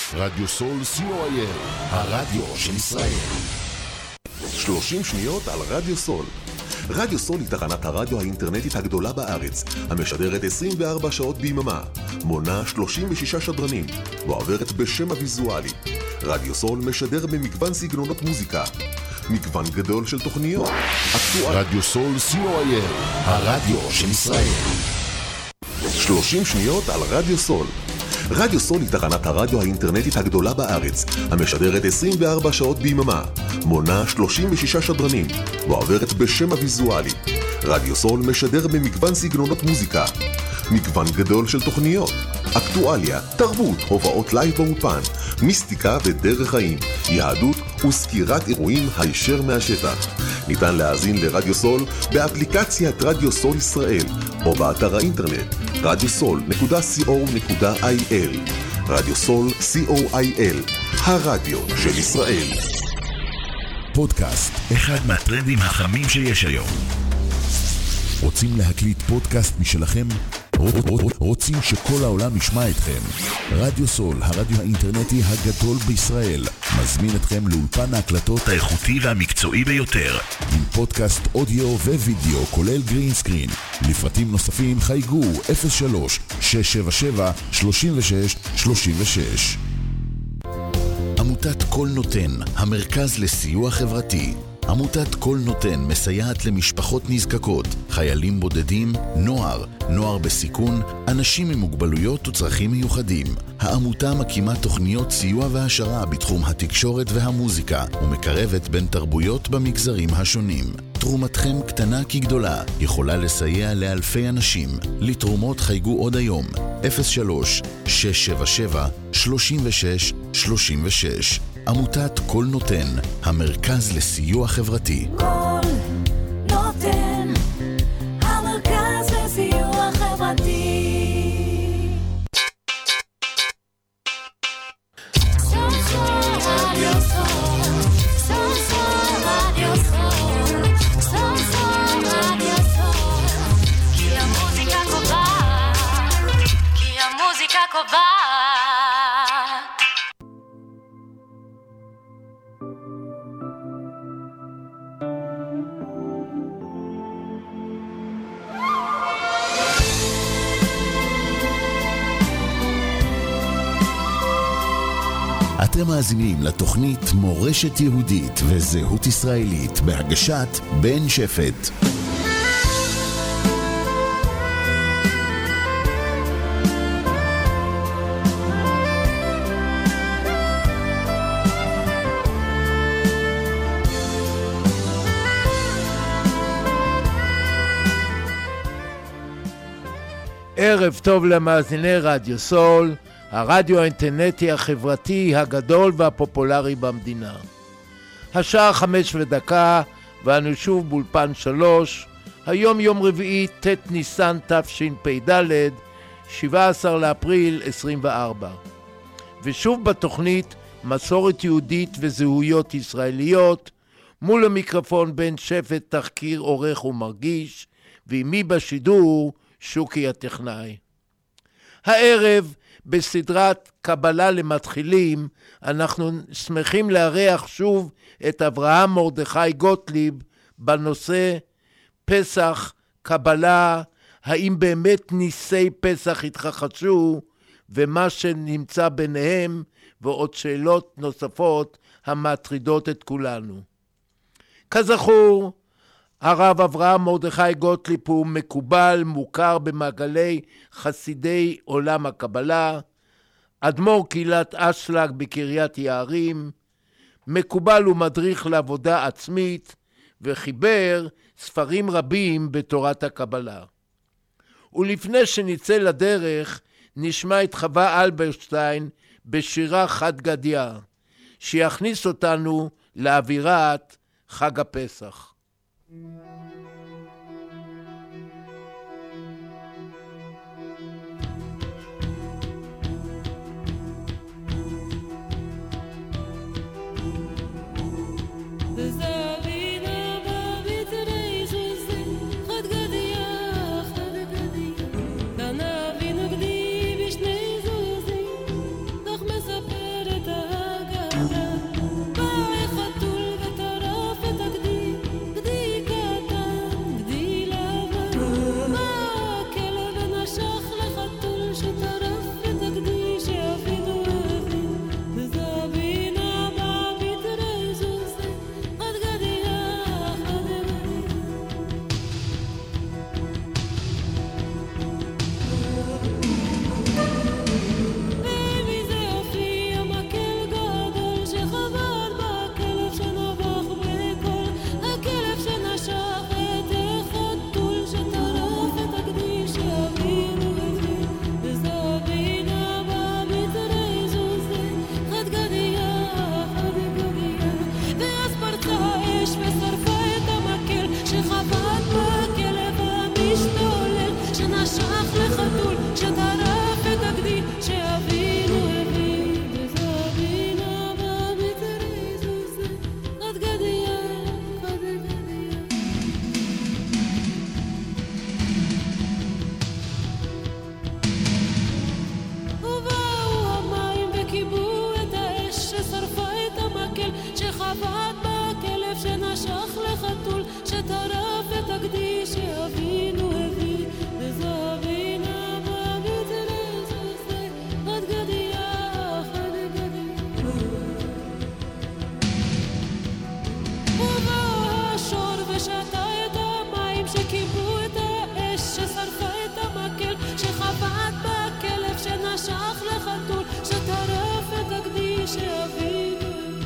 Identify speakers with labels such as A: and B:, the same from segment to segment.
A: רדיו סול co.il, הרדיו של ישראל. 30 שניות על רדיו סול. רדיו סול היא תחנת הרדיו האינטרנטית הגדולה בארץ, המשדרת 24 שעות ביממה, מונה 36 שדרנים, ועוברת בשם הוויזואלי. רדיו סול משדר במגוון סגנונות מוזיקה, מגוון גדול של תוכניות. רדיו סול co.il, הרדיו של ישראל. 30 שניות על רדיו סול. רדיו סול היא תחנת הרדיו האינטרנטית הגדולה בארץ, המשדרת 24 שעות ביממה, מונה 36 שדרנים, ועוברת בשם הוויזואלי. רדיו סול משדר במגוון סגנונות מוזיקה, מגוון גדול של תוכניות, אקטואליה, תרבות, הופעות לייב באופן, מיסטיקה ודרך חיים, יהדות וסקירת אירועים הישר מהשטח. ניתן להאזין לרדיו סול באפליקציית רדיו סול ישראל, או באתר האינטרנט radiosol.co.il. רדיו סול co.il, הרדיו של ישראל.
B: פודקאסט, אחד מהטרנדים החמים שיש היום. רוצים להקליט פודקאסט משלכם? רוצים שכל העולם ישמע אתכם? רדיו סול, הרדיו האינטרנטי הגדול בישראל, מזמין אתכם לאולפן ההקלטות האיכותי והמקצועי ביותר, עם פודקאסט אודיו ווידאו כולל גרין סקרין. לפרטים נוספים חייגו 03-677-3636. עמותת כל נותן, המרכז לסיוע חברתי. עמותת כל נותן מסייעת למשפחות נזקקות, חיילים בודדים, נוער בסיכון, אנשים עם מוגבלויות וצרכים מיוחדים. העמותה מקימה תוכניות סיוע והשרה בתחום התקשורת והמוזיקה, ומקרבת בין תרבויות במגזרים השונים. תרומתכם קטנה כגדולה, יכולה לסייע לאלפי אנשים. לתרומות חייגו עוד היום, 03-677-3636. עמותת כל נותן, המרכז לסיוע חברתי.
C: כל נותן, המרכז לסיוע חברתי. כי המוזיקה קובעת.
B: אתם מאזינים לתוכנית מורשת יהודית וזהות ישראלית בהגשת בן שפט.
D: ערב טוב למאזיני רדיו סול, הרדיו האינטרנטי החברתי הגדול והפופולרי במדינה. השעה 5:01 ואנו שוב באולפן 3, היום יום רביעי ט' ניסן תשפ"ד, 17 לאפריל 24. ושוב בתוכנית מסורת יהודית וזהויות ישראליות, מול המיקרופון בן שפט תחקיר עורך ומרגיש, ועמי בשידור שוקי הטכנאי. הערב בסדרת קבלה למתחילים אנחנו שמחים לארח שוב את אברהם מרדכי גוטליב בנושא פסח, קבלה, האם באמת ניסי פסח התרחשו ומה שנמצא ביניהם, ועוד שאלות נוספות המטרידות את כולנו. כזכור, הרב אברהם מרדכי גוטליב הוא מקובל, מוכר במעגלי חסידי עולם הקבלה, אדמו"ר קהילת אשלג בקריית יערים, מקובל ומדריך לעבודה עצמית, וחיבר ספרים רבים בתורת הקבלה. ולפני שנצא לדרך, נשמע את חווה אלברשטיין בשירה חד גדיה, שיכניס אותנו לאווירת חג הפסח.
C: מספר שטרף את הגדי שאבינו הביא וזהבינה בבצלזוזה עד גדיה עד גדיה ובא השור ושתה את המים שכיבו את האש ששרפה את המקל שחבט בכלב שנשך לחתול שטרף את הגדי שאבינו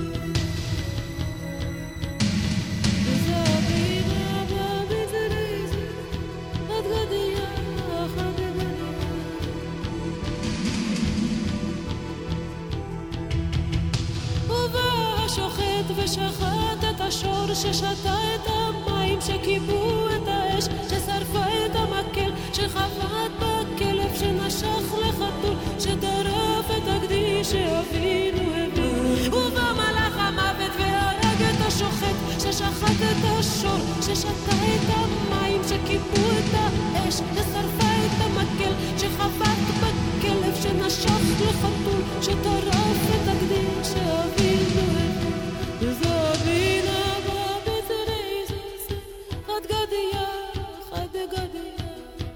C: ושחט את השור ששתה את המים שכיבו את האש ששרפה את המקל שחבט בכלב שנשך לחתול שטרף את הגדי שאבינו הביא ובא מלאך המוות והרג את השוחט ששחט את השור ששתה את המים שכיבו את האש ששרפה את המקל שחבט בכלב שנשך לחתול שטרף את הגדי שאבינו הביא וזהבינה בבצלזוזה עד גדיה עד גדיה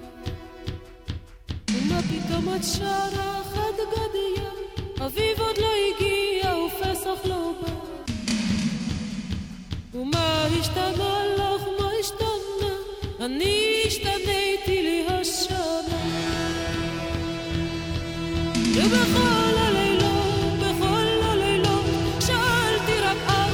C: ומה פתאום את שרה עד גדיה אביב עוד לא הגיע ופסח לא בא ומה השתנה לך מה השתנה אני השתניתי לי השנה ובכל הלילות שאלתי רק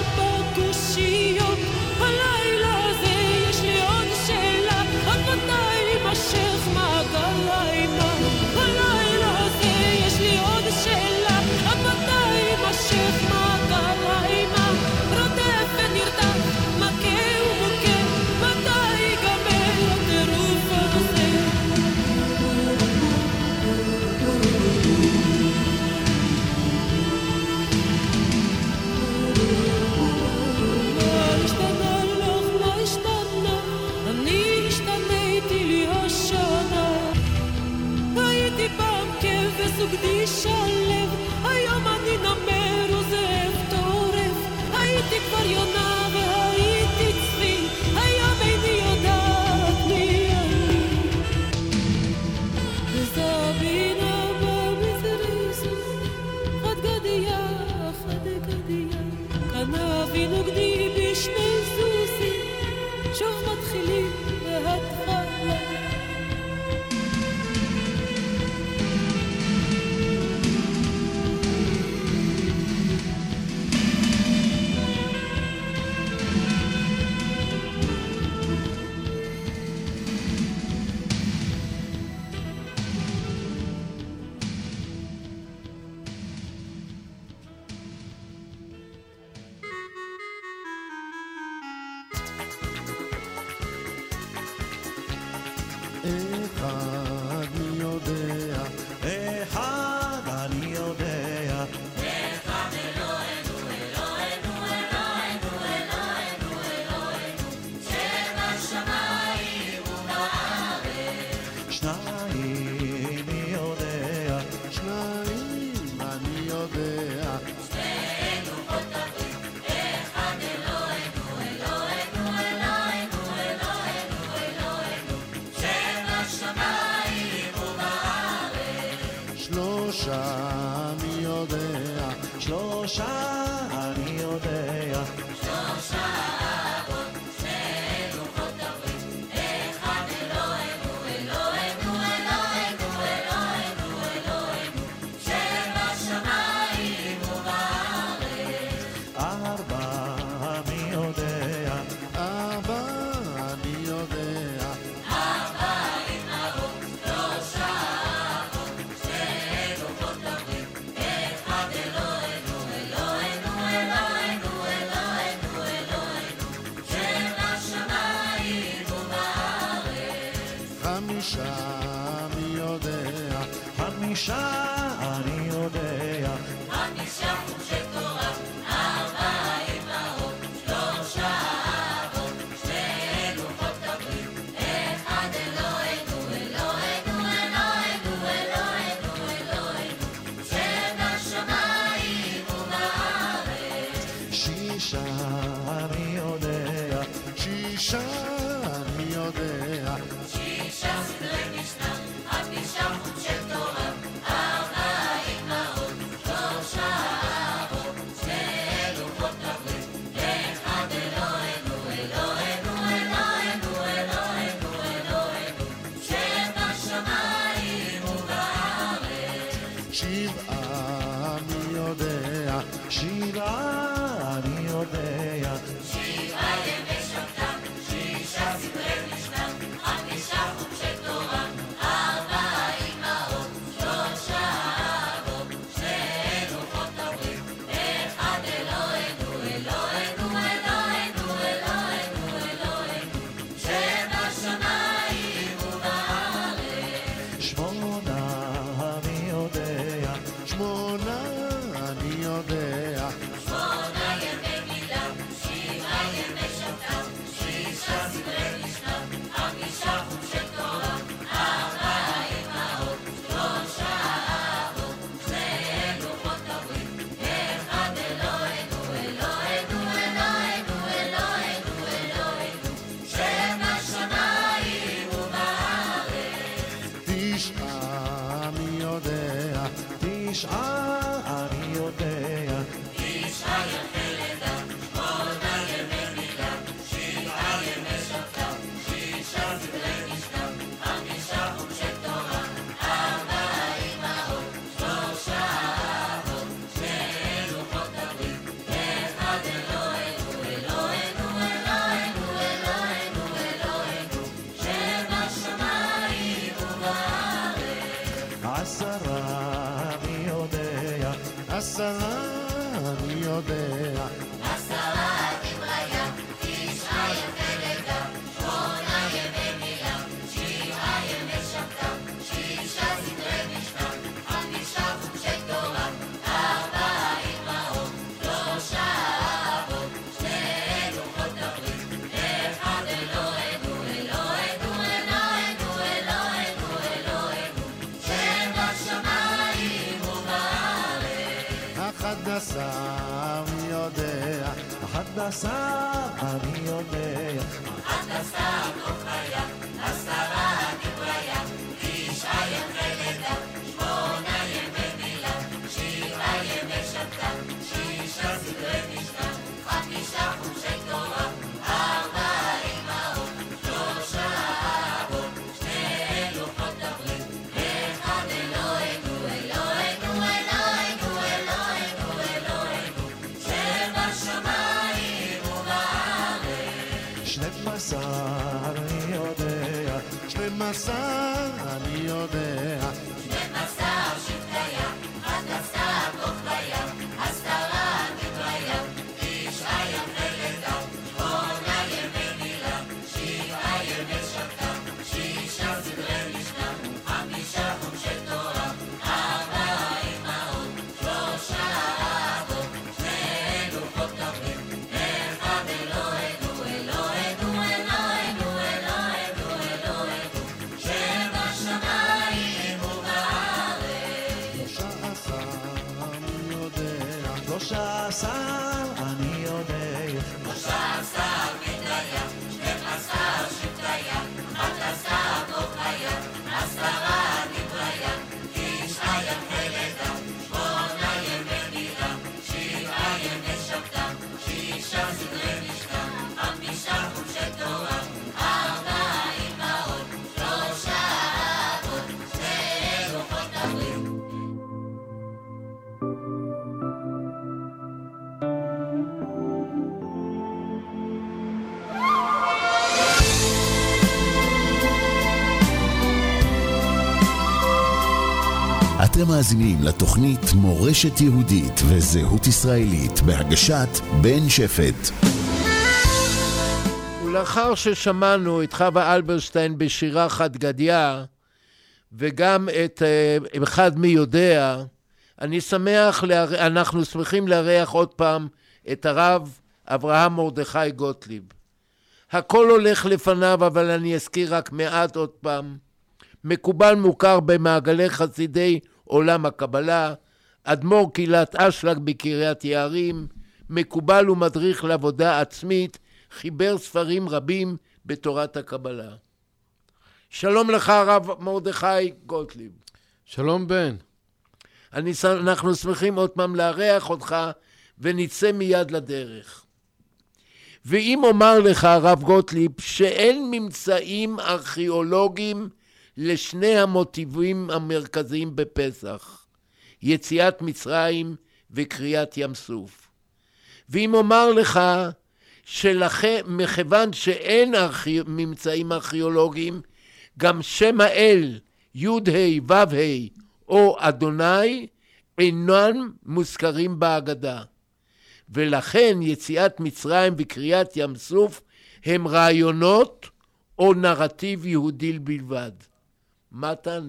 C: הלילה הזה יש לי עוד שאלה עד מתי יימשך מעגל האימה הלילה הזה יש לי עוד שאלה עד מתי יימשך מעגל האימה רודף ונרדף מכה ומוכה מתי ייגמר הטירוף הזה וסוגדי שלב היום אני נמר וזאב טורף הייתי כבר יונה והייתי צבי היום איני יודעת מי אני וזהבינה בבצלזוזה עד גדיה עד גדיה כאן אבינו גדי בשני סוסים שוב מתחילים להתחלה
E: יודע, שירה אני יודע.
C: שבעה ימי שבתא, שישה סדרי משנה, 5 חומשי תורה, 4 אמהות, 3 אבות, 2 לוחות הברית, 1 אלוהינו, אלוהינו, אלוהינו, אלוהינו, אלוהינו, שבשמיים ובארץ.
E: 8 אני יודע, 8 אני יודע.
C: 8 ימי מילה, 7 ימי שבתא, 6 סדרי משנה, 5 חומשי תורה, 4 אמהות, 3 אבות, 2 לוחות הברית, 1 אלוהינו, אלוהינו, אלוהינו, אלוהינו, אלוהינו, שבשמיים ובארץ.
E: 9 אני יודע, 9 אני יודע.
C: 9 ימי לידה, 8 ימי מילה, 7 ימי שבתא, 6 סדרי משנה, 5 חומשי תורה, 4 אמהות, 3 אבות, 2 לוחות הברית, 1 אלוהינו, אלוהינו, אלוהינו, אלוהינו, אלוהינו, שבשמיים ובארץ.
E: 10 אני יודע, 10 אני יודע.
C: 10 דבריה, 9 ימי לידה, 8 ימי מילה, 7 ימי שבתא, 6 סדרי משנה, 5 חומשי תורה, 4 אמהות, 3 אבות, 2 לוחות הברית, 1 אלוהינו, אלוהינו, אלוהינו, אלוהינו, אלוהינו, שבשמיים ובארץ.
E: 11 אני יודע, 11 אני יודע.
C: 11 כוכיה, 10 דבריה, 9 ימי לידה, 8 ימי מילה, 7 ימי שבתא, 6 סדרי משנה, 5 חומשי תורה, 4 אמהות, 3 אבות, 2 לוחות הברית, 1 אלוהינו, אלוהינו, אלוהינו, אלוהינו, אלוהינו, שבשמיים ובארץ.
E: 12 אני יודע, 12 אני יודע.
C: 12 שבטיה, 11 כוכיה, 10 דבריה, 9 ימי לידה, 8 ימי מילה, 7 ימי שבתא, 6 סדרי משנה, 5 חומשי תורה, 4 אמהות, 3 אבות, 2 לוחות הברית, 1 אלוהינו, אלוהינו, אלוהינו, אלוהינו, אלוהינו, שבשמיים ובארץ.
E: 13 אני יודע,
C: 13 בדיה, 12 שבטיה, 11 כוכיה, 10 דבריה, 9 ימי לידה, 8 ימי מילה, 7 ימי שבתא, 6 סדרי משנה, 5 חומשי תורה, 4 אמהות, 3 אבות, 2 לוחות הברית.
B: אתם מאזינים לתוכנית מורשת יהודית וזהות ישראלית בהגשת בן שפט.
D: ולאחר ששמענו את חווה אלברשטיין בשירה חד גדיה, וגם את אחד מי יודע, אנחנו שמחים לארח עוד פעם את הרב אברהם מרדכי גוטליב. הכל הולך לפניו, אבל אני אזכיר רק מעט עוד פעם. מקובל מוכר במעגלי חסידי עולם הקבלה, אדמו"ר קהילת אשלג בקריית יערים, מקובל ומדריך לעבודה עצמית, חיבר ספרים רבים בתורת הקבלה. שלום לך הרב מרדכי גוטליב.
F: שלום בן.
D: אנחנו שמחים עוד פעם לארח אותך ונצא מיד לדרך. ואם אומר לך הרב גוטליב שאין ממצאים ארכיאולוגיים לשני המוטיבים המרכזיים בפסח, יציאת מצרים וקריאת ים סוף. ואם אומר לך מכיוון שאין ממצאים ארכיאולוגיים, גם שם האל י' ה' ו' ה' או אדוני אינם מוזכרים בהגדה. ולכן יציאת מצרים וקריאת ים סוף הם רעיונות או נרטיב יהודי בלבד. מה תענה?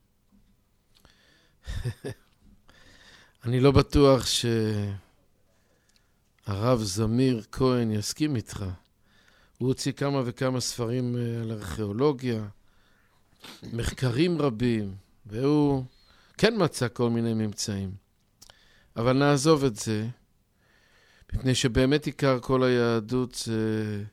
F: אני לא בטוח שהרב זמיר כהן יסכים איתך. הוא הוציא כמה וכמה ספרים על ארכיאולוגיה, מחקרים רבים, והוא כן מצא כל מיני ממצאים. אבל נעזוב את זה, מפני שבאמת עיקר כל היהדות זה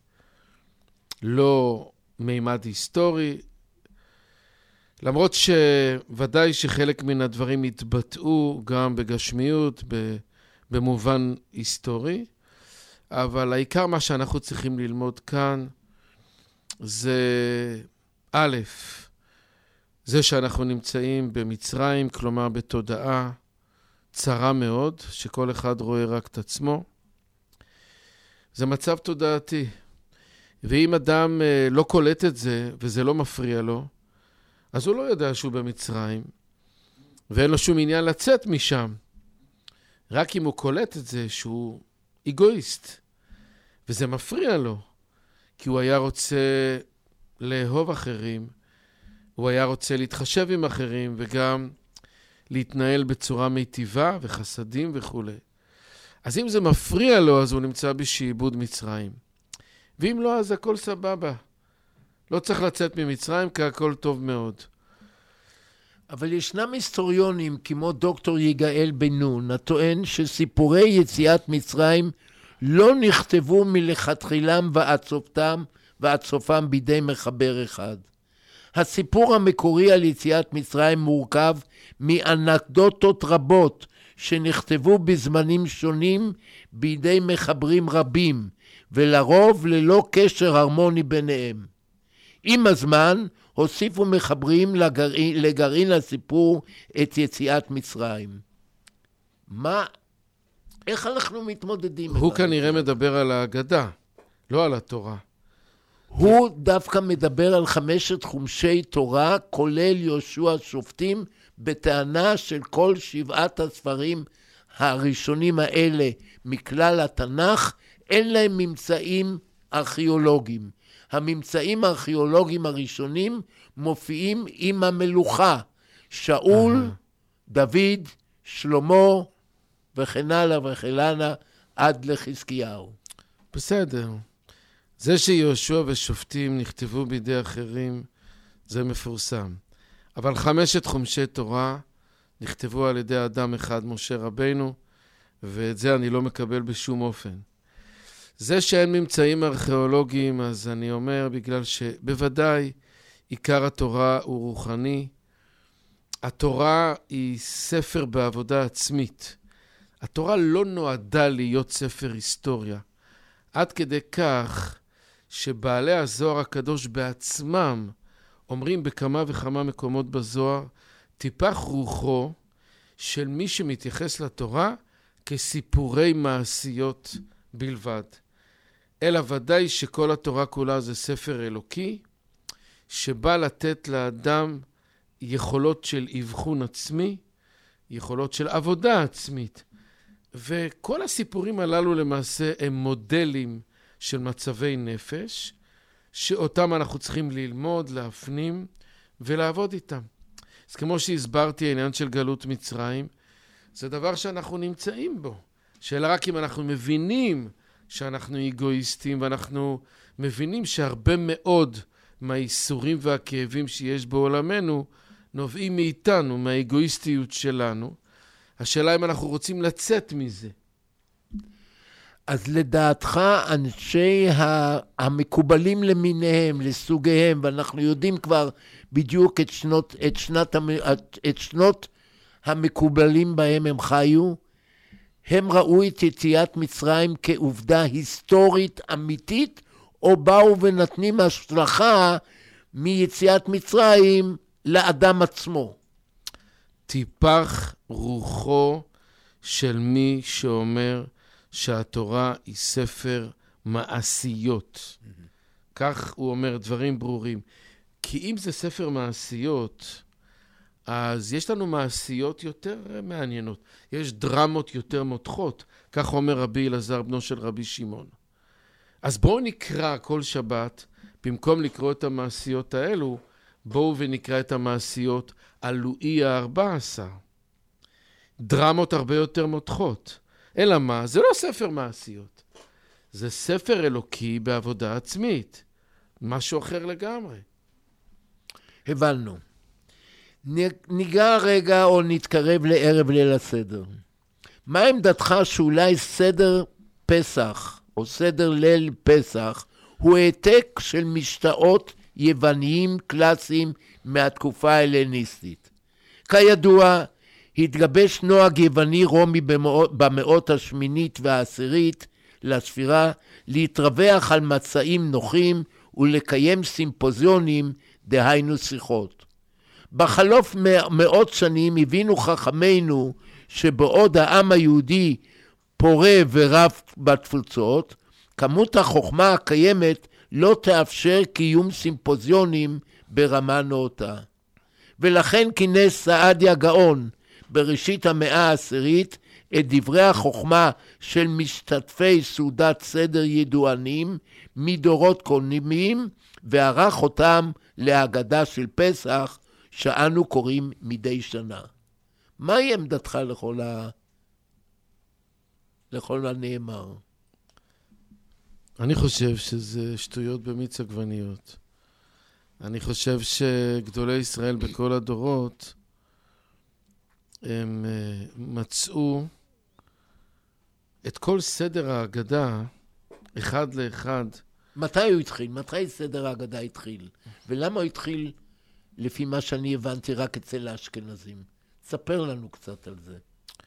F: לא מימד היסטורי, למרות שוודאי שחלק מן הדברים התבטאו גם בגשמיות, במובן היסטורי, אבל העיקר מה שאנחנו צריכים ללמוד כאן זה א', זה שאנחנו נמצאים במצרים, כלומר בתודעה צרה מאוד, שכל אחד רואה רק את עצמו. זה מצב תודעתי. ואם אדם לא קולט את זה, וזה לא מפריע לו, אז הוא לא יודע שהוא במצרים, ואין לו שום עניין לצאת משם. רק אם הוא קולט את זה שהוא אגואיסט, וזה מפריע לו, כי הוא היה רוצה לאהוב אחרים, הוא היה רוצה להתחשב עם אחרים, וגם להתנהל בצורה מיטיבה וחסדים וכו'. אז אם זה מפריע לו, אז הוא נמצא בשעבוד מצרים. ואם לא, אז הכל סבבה. לא צריך לצאת ממצרים, כי הכל טוב מאוד.
D: אבל ישנם היסטוריונים כמו דוקטור יגאל בן נון, הטוען שסיפורי יציאת מצרים לא נכתבו מלכתחילם ועד סופם בידי מחבר אחד. הסיפור המקורי על יציאת מצרים מורכב מאנקדוטות רבות שנכתבו בזמנים שונים בידי מחברים רבים, ולרוב ללא קשר הרמוני ביניהם. עם הזמן הוסיפו מחברים לגרעין הסיפור את יציאת מצרים. איך אנחנו מתמודדים?
F: הוא כנראה מדבר על ההגדה, לא על התורה.
D: הוא דווקא מדבר על 5 חומשי תורה, כולל יהושע שופטים, בטענה של כל 7 הספרים הראשונים האלה מכלל התנ"ך, אין להם ממצאים ארכיאולוגיים. הממצאים הארכיאולוגיים הראשונים מופיעים עם המלוכה, שאול, דוד, שלמה וכן הלאה וכן הלאה עד לחזקיהו.
F: בסדר. זה שיהושע ושופטים נכתבו בידי אחרים, זה מפורסם. אבל 5 חומשי תורה נכתבו על ידי אדם אחד, משה רבנו, ואת זה אני לא מקבל בשום אופן. זה שאין ממצאים ארכיאולוגיים, אז אני אומר, בגלל שבוודאי עיקר התורה הוא רוחני. התורה היא ספר בעבודה עצמית. התורה לא נועדה להיות ספר היסטוריה. עד כדי כך שבעלי הזוהר הקדוש בעצמם אומרים בכמה וכמה מקומות בזוהר, טיפח רוחו של מי שמתייחס לתורה כסיפורי מעשיות בלבד. אלא ודאי שכל התורה כולה זה ספר אלוקי, שבא לתת לאדם יכולות של אבחון עצמי, יכולות של עבודה עצמית. וכל הסיפורים הללו למעשה הם מודלים של מצבי נפש, שאותם אנחנו צריכים ללמוד, להפנים ולעבוד איתם. אז כמו שהסברתי, העניין של גלות מצרים, זה דבר שאנחנו נמצאים בו. שאלה רק אם אנחנו מבינים שאנחנו אגואיסטים, ואנחנו מבינים שהרבה מאוד מהאיסורים והכאבים שיש בעולמנו, נובעים מאיתנו, מהאגואיסטיות שלנו. השאלה אם אנחנו רוצים לצאת מזה.
D: אז לדעתך אנשי המקובלים למיניהם, לסוגיהם, ואנחנו יודעים כבר בדיוק את שנות המקובלים בהם הם חיו, הם ראו את יציאת מצרים כעובדה היסטורית אמיתית, או באו ונתנים השלכה מיציאת מצרים לאדם עצמו?
F: טיפח רוחו של מי שאומר שהתורה היא ספר מעשיות. כך הוא אומר דברים ברורים. כי אם זה ספר מעשיות, אז יש לנו מעשיות יותר מעניינות. יש דרמות יותר מותחות. כך אומר רבי אלעזר, בנו של רבי שמעון. אז בואו נקרא כל שבת, במקום לקרוא את המעשיות האלו, בואו ונקרא את המעשיות על לואי ה-14. דרמות הרבה יותר מותחות. אלא מה? זה לא ספר מעשיות. זה ספר אלוקי בעבודה עצמית. משהו אחר לגמרי.
D: הבנו. ניגע רגע או נתקרב לערב ליל הסדר. מה עמדתך שאולי סדר פסח או סדר ליל פסח הוא העתק של משתאות יווניים קלאסיים מהתקופה ההלניסטית? כידוע, התגבש נוהג יווני רומי במאות השמינית והעשירית לספירה להתרווח על מצעים נוחים ולקיים סימפוזיונים, דהיינו שיחות. בחלוף מאות שנים הבינו חכמינו שבעוד העם היהודי פורה ורב בתפוצות, כמות החוכמה הקיימת לא תאפשר קיום סימפוזיונים ברמה נאותה. ולכן כינס סעדיה גאון בראשית המאה העשירית את דברי החוכמה של משתתפי סעודת סדר ידוענים מדורות קודמים, וערך אותם להגדה של פסח שאנו קוראים מדי שנה. מהי עמדתך לכל הנאמר?
F: אני חושב שזה שטויות במיץ עגבניות. אני חושב שגדולי ישראל בכל הדורות הם מצאו את כל סדר ההגדה אחד לאחד.
D: מתי הוא התחיל? מתי סדר ההגדה התחיל? ולמה הוא התחיל, לפי מה שאני הבנתי, רק אצל האשכנזים? ספר לנו קצת על זה.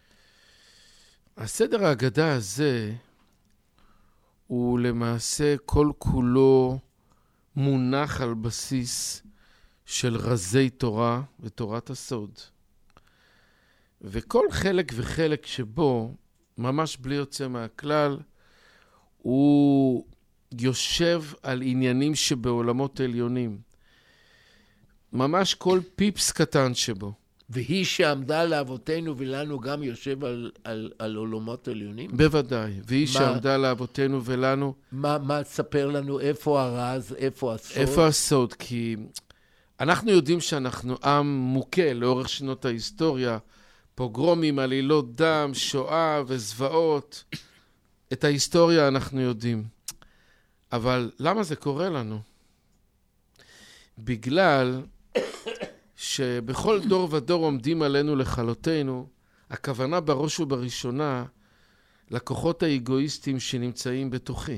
F: הסדר ההגדה הזה הוא למעשה כל כולו מונח על בסיס של רזי תורה ותורת הסוד. וכל חלק וחלק שבו, ממש בלי יוצא מהכלל, הוא יושב על עניינים שבעולמות עליונים. ממש כל פיפס קטן שבו.
D: והיא שעמדה לאבותינו ולנו גם יושב על עולמות עליונים?
F: בוודאי. והיא שעמדה לאבותינו ולנו...
D: מה תספר לנו? איפה הרז? איפה הסוד?
F: איפה הסוד? כי אנחנו יודעים שאנחנו עם מוכה לאורך שנות ההיסטוריה, פוגרומים, עלילות דם, שואה וזוועות. את ההיסטוריה אנחנו יודעים. אבל למה זה קורה לנו? בגלל שבכל דור ודור עומדים עלינו לכלותנו, הכוונה בראש ובראשונה לכוחות האגואיסטים שנמצאים בתוכי.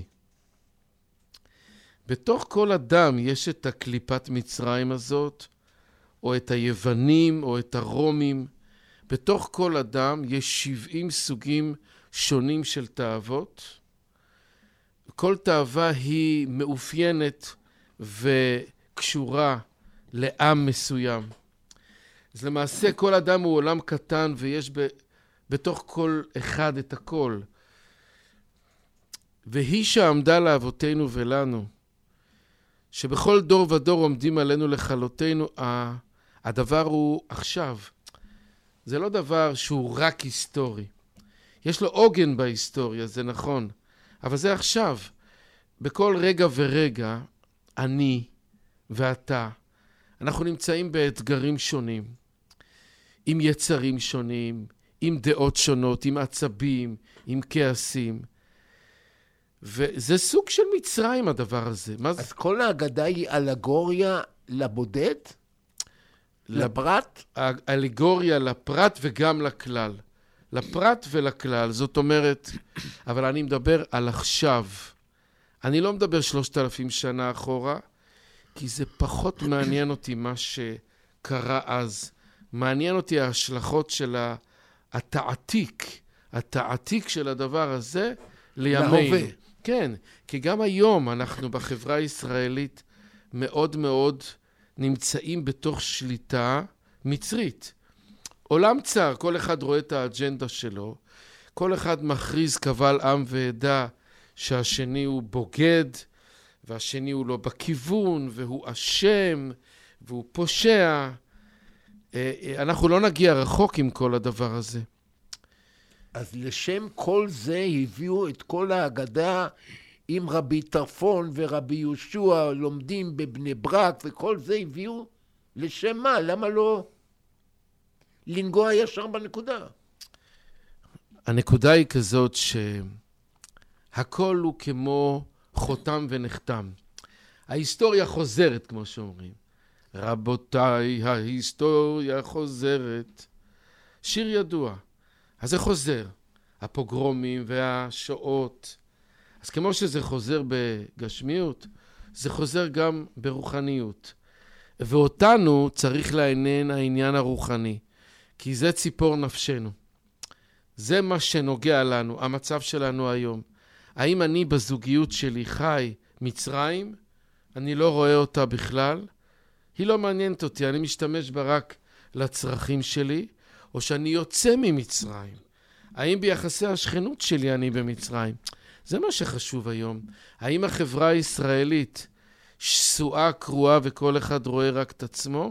F: בתוך כל אדם יש את הקליפת מצרים הזאת, או את היוונים, או את הרומים. בתוך כל אדם יש 70 סוגים שונים של תאוות. כל תאווה היא מאופיינת וקשורה לעם מסוים. אז למעשה כל אדם הוא עולם קטן ויש בתוך כל אחד את הכל. והיא שעמדה לאבותינו ולנו, שבכל דור ודור עומדים עלינו לכלותנו, הדבר הוא עכשיו. זה לא דבר שהוא רק היסטורי. יש לו עוגן בהיסטוריה, זה נכון. אבל זה עכשיו. בכל רגע ורגע, אני ואתה, אנחנו נמצאים באתגרים שונים, עם יצרים שונים, עם דעות שונות, עם עצבים, עם כעסים. וזה סוג של מצרים הדבר הזה. מה זה?
D: אז כל ההגדה היא אלגוריה לבודד? לפרט?
F: אלגוריה לפרט וגם לכלל. לפרט ולכלל, זאת אומרת, אבל אני מדבר על עכשיו. אני לא מדבר 3,000 שנה אחורה, כי זה פחות מעניין אותי מה שקרה אז. מעניין אותי ההשלכות של התעתיק של הדבר הזה לימינו.
D: להווה.
F: כן, כי גם היום אנחנו בחברה הישראלית מאוד מאוד נמצאים בתוך שליטה מצרית. עולם צר, כל אחד רואה את האג'נדה שלו, כל אחד מכריז קבל עם ועדה שהשני הוא בוגד, והשני הוא לא בכיוון, והוא אשם, והוא פושע. אנחנו לא נגיע רחוק עם כל הדבר הזה.
D: אז לשם כל זה הביאו את כל ההגדה עם רבי טרפון ורבי יהושע לומדים בבני ברק, וכל זה הביאו לשם מה? למה לא לנגוע ישר בנקודה?
F: הנקודה היא כזאת שהכל הוא כמו חותם ונחתם. ההיסטוריה חוזרת, כמו שאומרים. רבותיי, ההיסטוריה חוזרת. שיר ידוע. אז זה חוזר. הפוגרומים והשואות. אז כמו שזה חוזר בגשמיות, זה חוזר גם ברוחניות. ואותנו צריך לעניין העניין הרוחני. כי זה ציפור נפשנו. זה מה שנוגע לנו, המצב שלנו היום. האם אני בזוגיות שלי חי מצרים? אני לא רואה אותה בכלל. היא לא מעניינת אותי, אני משתמש בה רק לצרכים שלי, או שאני יוצא ממצרים. האם ביחסי השכנות שלי אני במצרים? זה מה שחשוב היום. האם החברה הישראלית שסועה, קרועה, וכל אחד רואה רק את עצמו?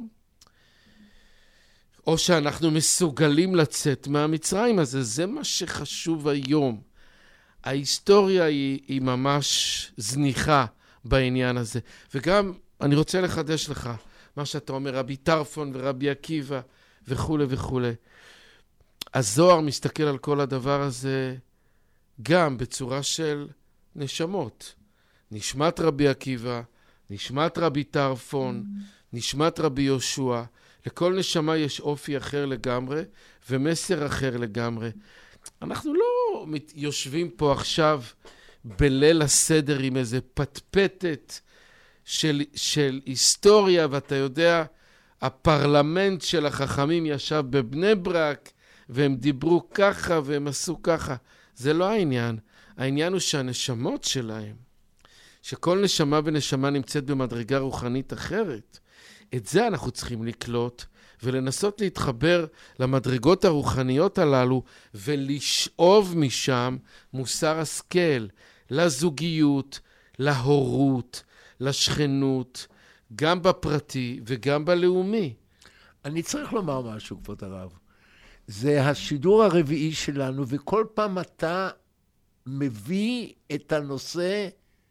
F: או שאנחנו מסוגלים לצאת מהמצרים הזה, זה מה שחשוב היום. ההיסטוריה היא ממש זניחה בעניין הזה. וגם אני רוצה לחדש לך מה שאתה אומר, רבי טרפון ורבי עקיבא וכו' וכו'. הזוהר מסתכל על כל הדבר הזה גם בצורה של נשמות. נשמת רבי עקיבא, נשמת רבי טרפון, נשמת רבי יהושע. לכל נשמה יש אופי אחר לגמרי ומסר אחר לגמרי. אנחנו לא יושבים פה עכשיו בליל הסדר עם איזה פטפטת של היסטוריה, ואתה יודע, הפרלמנט של החכמים ישב בבני ברק, והם דיברו ככה והם עשו ככה. זה לא העניין. העניין הוא שהנשמות שלהם, שכל נשמה ונשמה נמצאת במדרגה רוחנית אחרת, את זה אנחנו צריכים לקלוט ולנסות להתחבר למדרגות הרוחניות הללו ולשאוב משם מוסר השכל, לזוגיות, להורות, לשכנות, גם בפרטי וגם בלאומי.
D: אני צריך לומר משהו, כבוד הרב. זה השידור הרביעי שלנו, וכל פעם אתה מביא את הנושא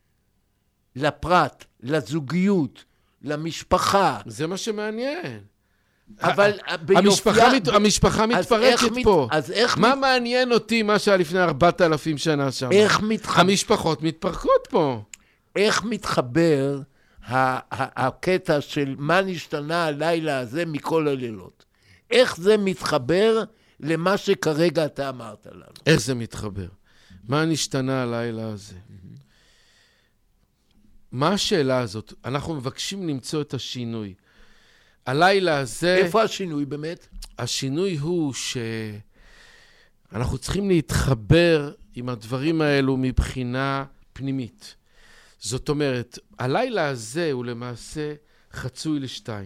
D: לפרט, לזוגיות, למשפחה.
F: זה מה שמעניין.
D: אבל
F: המשפחה מתפרקת פה.
D: אז איך...
F: מה מעניין אותי מה שהיה לפני 4,000 שנה שם? המשפחות מתפרקות פה.
D: איך מתחבר הקטע של מה נשתנה הלילה הזה מכל הלילות? איך זה מתחבר למה שכרגע אתה אמרת לנו?
F: איך זה מתחבר? מה נשתנה הלילה הזה? מה השאלה הזאת? אנחנו מבקשים למצוא את השינוי. הלילה הזה...
D: איפה השינוי באמת?
F: השינוי הוא שאנחנו צריכים להתחבר עם הדברים האלו מבחינה פנימית. זאת אומרת, הלילה הזה הוא למעשה חצוי לשתיים.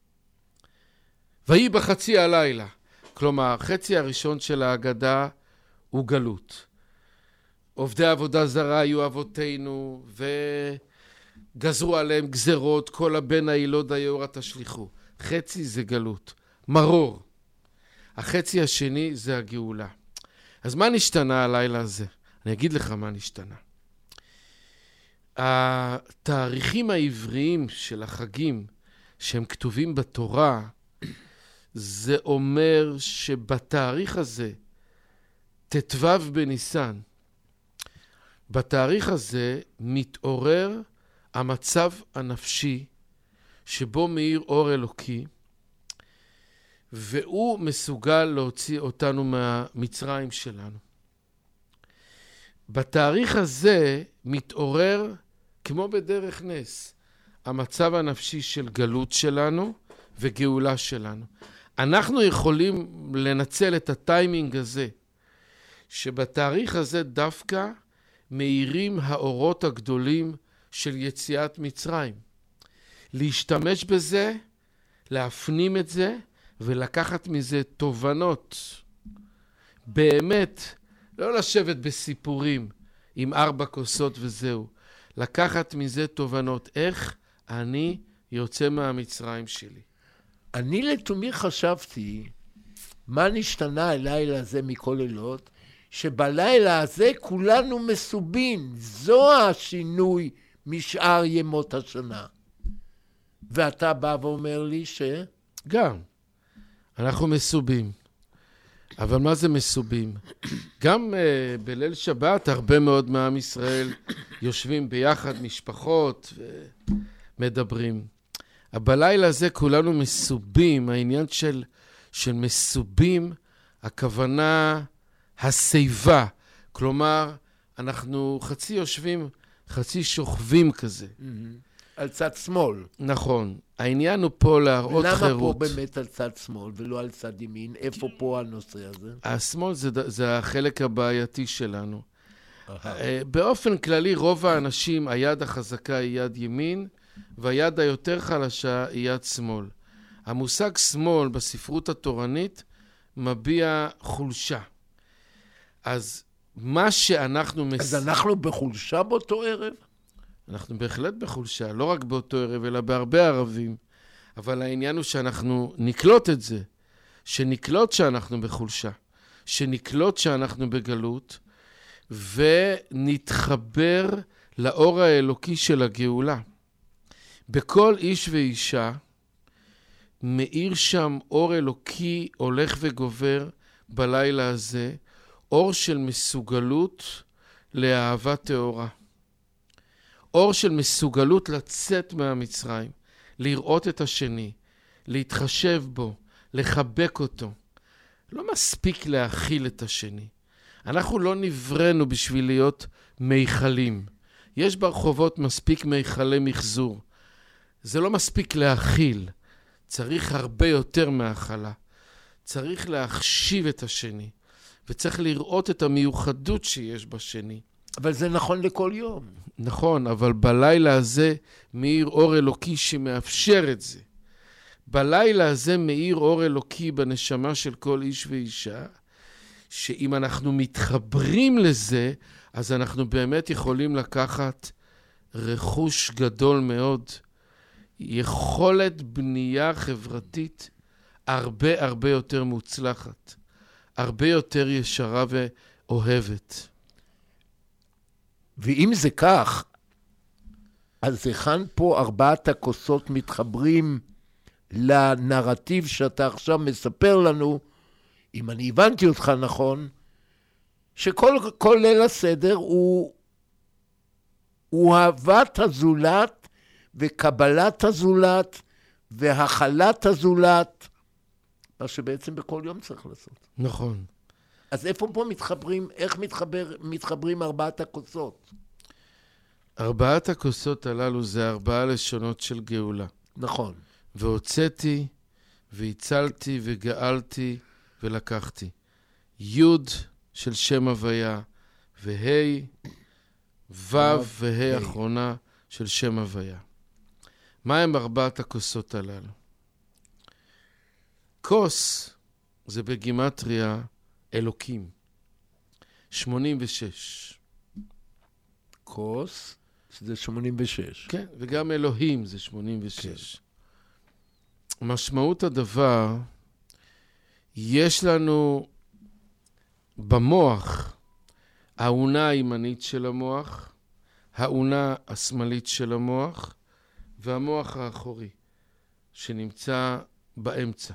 F: ויהי בחצי הלילה. כלומר, חצי הראשון של ההגדה הוא גלות. עובדי עבודה זרה היו אבותינו, וגזרו עליהם גזרות, כל הבן הילוד היורה תשליחו. חצי זה גלות, מרור. החצי השני זה הגאולה. אז מה נשתנה הלילה הזה? אני אגיד לך מה נשתנה. התאריכים העבריים של החגים שהם כתובים בתורה, זה אומר שבתאריך הזה, ט"ו בניסן, בתאריך הזה מתעורר המצב הנפשי שבו מאיר אור אלוקי, והוא מסוגל להוציא אותנו מהמצרים שלנו. בתאריך הזה מתעורר, כמו בדרך נס, המצב הנפשי של גלות שלנו וגאולה שלנו. אנחנו יכולים לנצל את הטיימינג הזה, שבתאריך הזה דווקא מאירים האורות הגדולים של יציאת מצרים. להשתמש בזה, להפנים את זה, ולקחת מזה תובנות. באמת, לא לשבת בסיפורים עם 4 כוסות וזהו. לקחת מזה תובנות. איך אני יוצא מהמצרים שלי.
D: אני לתומי חשבתי, מה נשתנה הלילה הזה מכל לילות? שבלילה הזה כולנו מסובים. זו השינוי משאר ימות השנה. ואתה בא ואומר לי ש...
F: גם. אנחנו מסובים. אבל מה זה מסובים? גם בליל שבת הרבה מאוד מעם ישראל יושבים ביחד, משפחות, ומדברים. בלילה הזה כולנו מסובים. העניין של מסובים, הכוונה הסיבה. כלומר, אנחנו חצי יושבים, חצי שוכבים כזה.
D: על צד שמאל.
F: נכון. העניין הוא פה להראות חירות.
D: למה פה באמת על צד שמאל ולא על צד ימין? איפה פה הנושא הזה?
F: השמאל זה החלק הבעייתי שלנו. באופן כללי, רוב האנשים, היד החזקה היא יד ימין, והיד היותר חלשה היא יד שמאל. המושג שמאל בספרות התורנית מביע חולשה. אז מה שאנחנו...
D: אז אנחנו בחולשה באותו ערב?
F: אנחנו בהחלט בחולשה, לא רק באותו ערב, אלא בהרבה ערבים. אבל העניין הוא שאנחנו נקלוט את זה, שנקלוט שאנחנו בחולשה, שנקלוט שאנחנו בגלות, ונתחבר לאור האלוקי של הגאולה. בכל איש ואישה מאיר שם אור אלוקי הולך וגובר בלילה הזה, אור של מסוגלות לאהבה טהורה. אור של מסוגלות לצאת מהמצרים, לראות את השני, להתחשב בו, לחבק אותו. לא מספיק להכיל את השני. אנחנו לא נברנו בשביל להיות מיכלים. יש ברחובות מספיק מיכלי מחזור. זה לא מספיק להכיל. צריך הרבה יותר מהאכלה. צריך להחשיב את השני, וצריך לראות את המיוחדות שיש בשני.
D: אבל זה נכון לכל יום.
F: נכון, אבל בלילה הזה מאיר אור אלוקי שמאפשר את זה. בלילה הזה מאיר אור אלוקי בנשמה של כל איש ואישה, שאם אנחנו מתחברים לזה, אז אנחנו באמת יכולים לקחת רכוש גדול מאוד, יכולת בנייה חברתית הרבה הרבה יותר מוצלחת, הרבה יותר ישרה ואוהבת.
D: ואם זה כך, אז היכן פה 4 הכוסות מתחברים לנרטיב שאתה עכשיו מספר לנו, אם אני הבנתי אותך נכון, שכל ליל הסדר הוא אהבת הזולת וקבלת הזולת והחלת הזולת, מה שבעצם בכל יום צריך לעשות.
F: נכון.
D: אז איפה פה מתחברים, איך מתחברים 4 הכוסות?
F: 4 הכוסות הללו זה 4 לשונות של גאולה.
D: נכון.
F: והוצאתי, והצלתי, וגאלתי, ולקחתי. י' של שם הוויה, וה', ו' וה' אחרונה של שם הוויה. מה הם 4 הכוסות הללו? כוס זה בגימטריה אלוקים. 86.
D: כוס זה 86.
F: כן, וגם אלוהים זה 86. כן. משמעות הדבר, יש לנו במוח האונה הימנית של המוח, האונה השמאלית של המוח, והמוח האחורי שנמצא באמצע.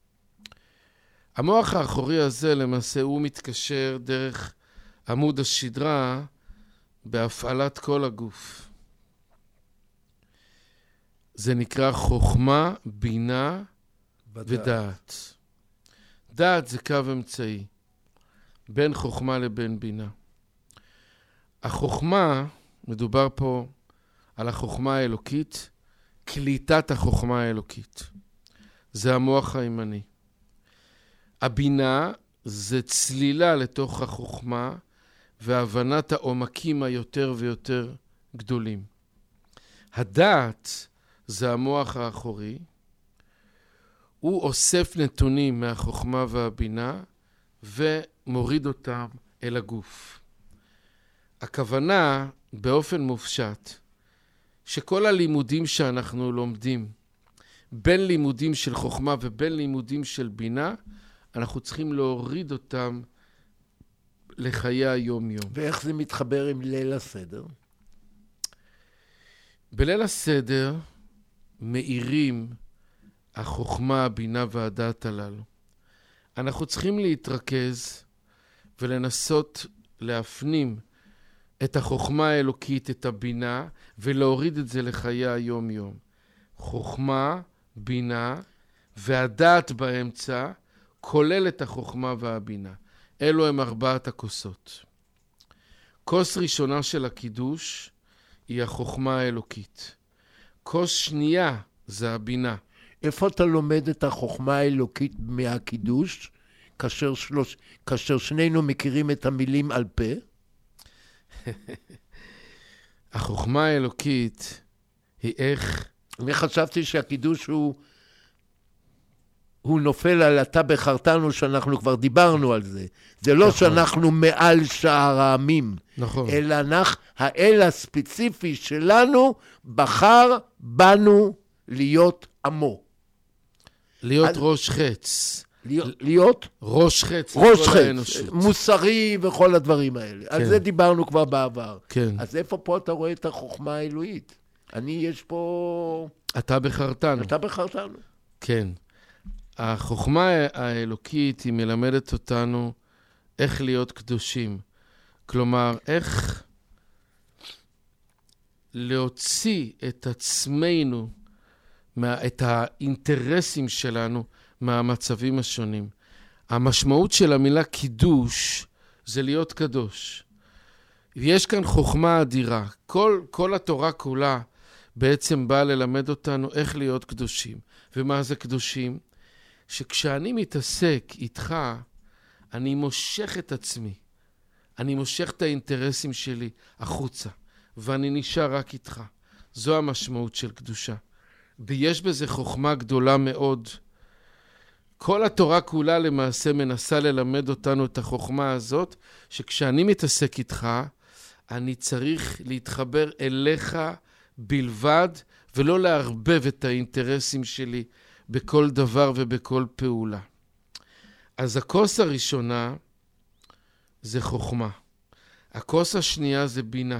F: המוח האחורי הזה למעשה הוא מתקשר דרך עמוד השדרה בהפעלת כל הגוף. זה נקרא חוכמה, בינה ודעת. דעת זה קו אמצעי בין חוכמה לבין בינה. החוכמה, מדובר פה על החוכמה האלוקית, קליטת החוכמה האלוקית. זה המוח הימני. הבינה זה צלילה לתוך החוכמה והבנת העומקים היותר ויותר גדולים. הדעת זה המוח האחורי, הוא אוסף נתונים מהחוכמה והבינה ומוריד אותם אל הגוף. הכוונה באופן מופשט שכל הלימודים שאנחנו לומדים, בין לימודים של חוכמה ובין לימודים של בינה, אנחנו צריכים להוריד אותם לחיי היום-יום.
D: ואיך זה מתחבר עם ליל הסדר?
F: בליל הסדר מאירים החוכמה, הבינה והדעת הללו. אנחנו צריכים להתרכז ולנסות להפנים את החוכמה האלוקית, את הבינה, ולהוריד את זה לחיי היום-יום. חוכמה, בינה, והדעת באמצע, כולל את החוכמה והבינה. אלו הם 4 הכוסות. כוס ראשונה של הקידוש היא החוכמה האלוקית. כוס שנייה זה הבינה.
D: איפה אתה לומד את החוכמה האלוקית מהקידוש, כאשר שנינו מכירים את המילים על פה?
F: החוכמה האלוקית היא איך...
D: אני חשבתי שהקידוש הוא נופל על אתה בחרתנו, שאנחנו כבר דיברנו על זה. זה לא
F: נכון.
D: שאנחנו מעל שער העמים.
F: נכון.
D: אלא האל הספציפי שלנו בחר בנו להיות עמו.
F: להיות ראש חץ.
D: להיות
F: ראש חץ.
D: ראש
F: לכל
D: חץ,
F: האנושות.
D: מוסרי וכל הדברים האלה. על זה דיברנו כבר בעבר.
F: כן.
D: אז איפה פה אתה רואה את החוכמה האלוהית? יש פה...
F: אתה בחרתנו.
D: אתה בחרתנו.
F: כן. החוכמה האלוקית היא מלמדת אותנו איך להיות קדושים. כלומר, איך להוציא את עצמנו, את האינטרסים שלנו מהמצבים השונים. המשמעות של המילה קידוש זה להיות קדוש. יש כאן חוכמה אדירה. כל התורה כולה בעצם באה ללמד אותנו איך להיות קדושים. ומה זה קדושים? שכשאני מתעסק איתך, אני מושך את עצמי. אני מושך את האינטרסים שלי החוצה, ואני נשאר רק איתך. זו המשמעות של קדושה. ויש בזה חוכמה גדולה מאוד. כל התורה כולה למעשה מנסה ללמד אותנו את החוכמה הזאת, שכשאני מתעסק איתך, אני צריך להתחבר אליך בלבד, ולא להרבב את האינטרסים שלי בכל דבר ובכל פעולה. אז הכוס הראשונה זה חוכמה. הכוס השנייה זה בינה.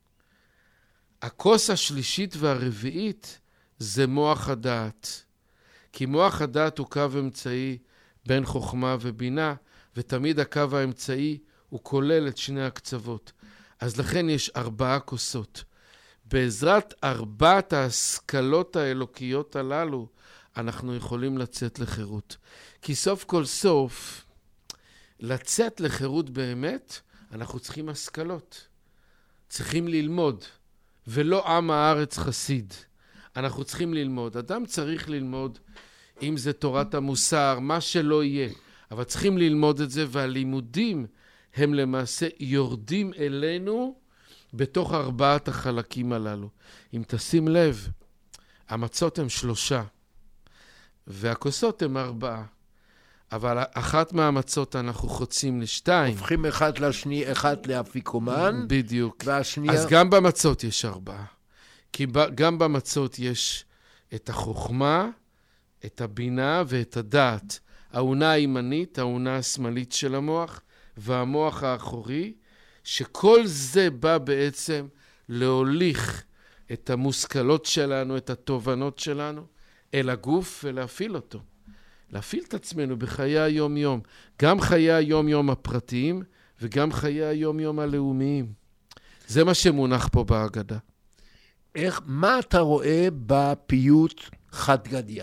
F: הכוס השלישית והרביעית זה מוח הדעת. כי מוח הדעת הוא קו אמצעי בין חוכמה ובינה, ותמיד הקו האמצעי הוא כולל את שני הקצוות. אז לכן יש 4 כוסות. בעזרת 4 ההשכלות האלוקיות הללו, אנחנו יכולים לצאת לחירות. כי סוף כל סוף, לצאת לחירות באמת, אנחנו צריכים השכלות. צריכים ללמוד, ולא עם הארץ חסיד. אנחנו צריכים ללמוד. אדם צריך ללמוד, אם זה תורת המוסר, מה שלא יהיה. אבל צריכים ללמוד את זה, והלימודים הם למעשה יורדים אלינו בתוך 4 החלקים הללו. אם תשים לב, המצות הם 3, והכוסות הם 4. אבל אחת מהמצות אנחנו חוצים ל2.
D: הופכים אחד לשני, אחד לאפיקומן.
F: בדיוק.
D: והשנייה...
F: אז גם במצות יש 4. כי גם במצות יש את החוכמה, את הבינה ואת הדעת. האונה הימנית, האונה השמאלית של המוח, והמוח האחורי, שכל זה בא בעצם להוליך את המושכלות שלנו, את התובנות שלנו, אל הגוף ולהפעיל אותו. להפעיל את עצמנו בחיי היום-יום. גם חיי היום-יום הפרטיים, וגם חיי היום-יום הלאומיים. זה מה שמונח פה בהגדה.
D: מה אתה רואה בפיוט חד גדיא?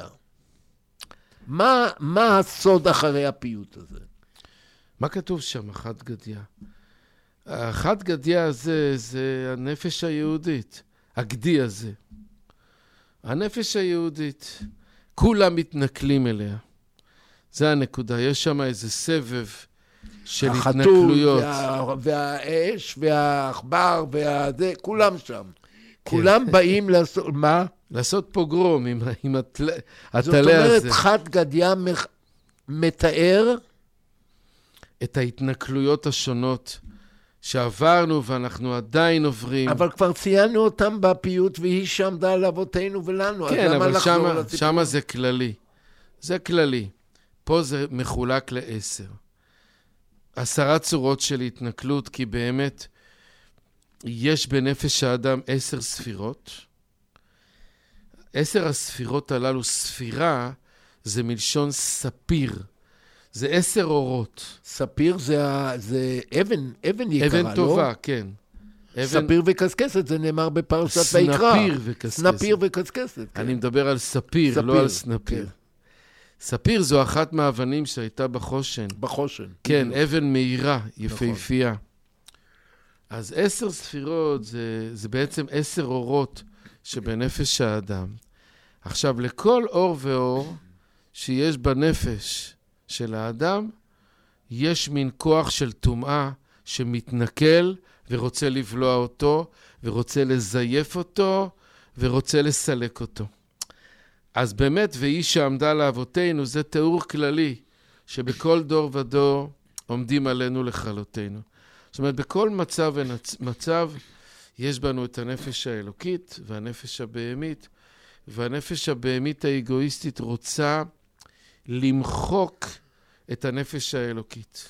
D: מה הסוד אחרי הפיוט הזה?
F: מה כתוב שם, חד גדיא? החד גדיא הזה זה הנפש היהודית, הגדי הזה. הנפש היהודית, כולם מתנכלים אליה. זה הנקודה, יש שם איזה סבב של התנכלויות.
D: החתול והאש והעכבר והזה, כולם שם. כולם באים לעשות, מה?
F: לעשות פוגרום עם הטלה
D: זאת
F: הזה.
D: אומרת, חד גדיה מתאר,
F: את ההתנכלויות השונות שעברנו ואנחנו עדיין עוברים.
D: אבל כבר ציינו אותם בפיוט, והיא שעמדה על אבותינו ולנו.
F: כן,
D: אז למה
F: אבל
D: לחזור לסיפור?
F: שמה זה כללי. זה כללי. פה זה מחולק ל10. 10 צורות של התנכלות, כי באמת יש בנפש האדם 10 ספירות. 10 הספירות הללו, ספירה זה מלשון ספיר. זה 10 אורות.
D: ספיר זה אבן יקרה,
F: אבן
D: לא?
F: טובה, כן.
D: ספיר וקסקסת, זה נאמר בפרשת ויקרא.
F: סנפיר וקסקסת.
D: סנפיר וקסקסת. כן.
F: אני מדבר על ספיר, לא על סנפיר.
D: כן. ספיר
F: זו אחת מהאבנים שהייתה בחושן.
D: בחושן.
F: כן, אבן מהירה, יפהפייה. אז 10 ספירות זה בעצם 10 אורות שבנפש האדם. עכשיו, לכל אור ואור שיש בנפש של האדם, יש מין כוח של טומאה שמתנכל ורוצה לבלוע אותו, ורוצה לזייף אותו, ורוצה לסלק אותו. אז באמת, והיא שעמדה לאבותינו, זה תיאור כללי, שבכל דור ודור עומדים עלינו לכלותנו. זאת אומרת, בכל מצב ומצב יש בנו את הנפש האלוקית והנפש הבהמית, והנפש הבהמית האגואיסטית רוצה למחוק את הנפש האלוקית.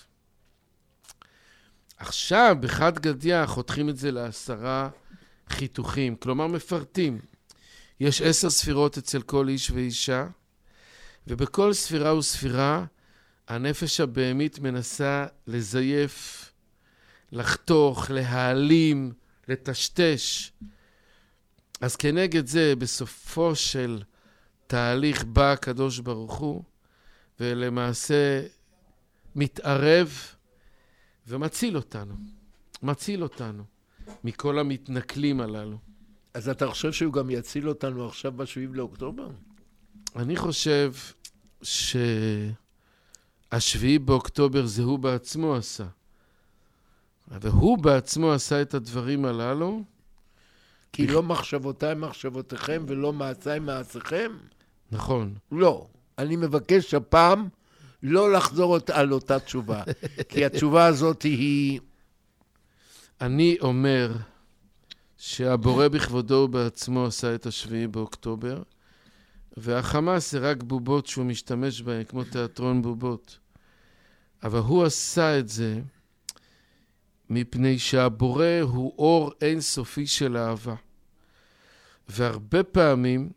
F: עכשיו, בחד גדיה חותכים את זה ל10 חיתוכים, כלומר מפרטים. יש 10 ספירות אצל כל איש ואישה, ובכל ספירה וספירה הנפש הבהמית מנסה לזייף, לחתוך, להעלים, לטשטש. אז כנגד זה, בסופו של תהליך בא הקדוש ברוך הוא, ולמעשה מתערב ומציל אותנו. מציל אותנו מכל המתנכלים הללו.
D: אז אתה חושב שהוא גם יציל אותנו עכשיו ב7 לאוקטובר?
F: אני חושב ש7 באוקטובר זה הוא בעצמו עשה. והוא בעצמו עשה את הדברים הללו.
D: כי לא מחשבותיי מחשבותיכם ולא מעשיי מעשיכם?
F: נכון.
D: לא. אני מבקש הפעם לא לחזור על אותה תשובה. כי התשובה הזאת היא...
F: אני אומר שהבורא בכבודו בעצמו עשה את 7 באוקטובר, והחמאס זה רק בובות שהוא משתמש בהן, כמו תיאטרון בובות. אבל הוא עשה את זה מפני שהבורא הוא אור אינסופי של אהבה. והרבה פעמים,